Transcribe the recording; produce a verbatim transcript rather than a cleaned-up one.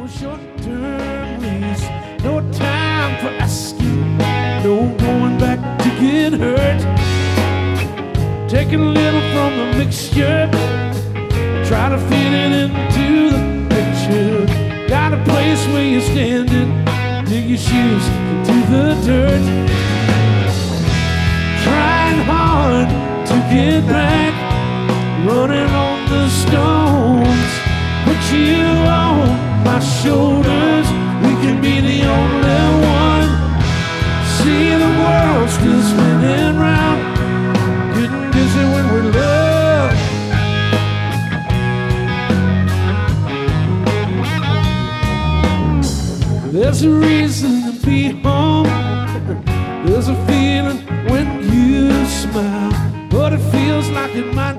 short-term lease. No time for asking, no going back to get hurt. Taking a little from the mixture, try to fit it into the picture. Got a place where you're standing, dig your shoes into the dirt. Trying hard to get back, running on the stones. Put you on my shoulders, we can be the only one. See the world still spinning round, getting dizzy when we're love. There's a reason to be home, there's a feeling when you smile, but it feels like it might